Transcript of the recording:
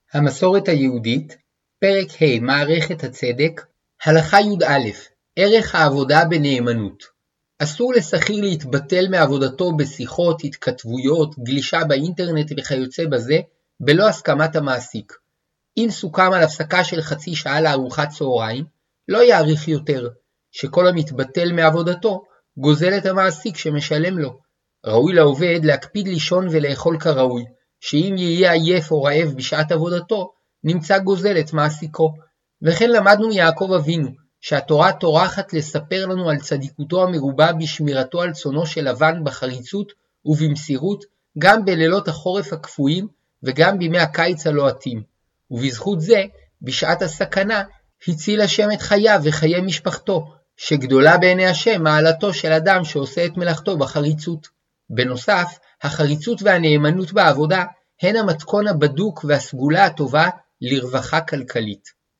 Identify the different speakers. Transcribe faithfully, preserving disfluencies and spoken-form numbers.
Speaker 1: המסורת היהודית, פרק ה' מערכת הצדק, הלכה י"א, ערך העבודה בנאמנות. אסור לשכיר להתבטל מעבודתו בשיחות, התכתבויות, גלישה באינטרנט וכיוצא בזה, בלא הסכמת המעסיק. אם סוכם על הפסקה של חצי שעה לארוחת צהריים, לא יאריך יותר, שכל המתבטל מעבודתו גוזל את המעסיק שמשלם לו. ראוי לעובד להקפיד לישון ולאכול כראוי, שאם יהיה עייף או רעב בשעת עבודתו, נמצא גוזל את מעסיקו. וכן למדנו מיעקב אבינו, שהתורה טורחת לספר לנו על צדיקותו המרובה בשמירתו על צונו של לבן בחריצות ובמסירות, גם בלילות החורף הקפואים וגם בימי הקיץ הלוהטים. ובזכות זה, בשעת הסכנה, הציל השם את חייו וחיי משפחתו, שגדולה בעיני השם מעלתו של אדם שעושה את מלאכתו בחריצות. בנוסף, החריצות והנאמנות בעבודה הן המתכון הבדוק והסגולה הטובה לרווחה כלכלית.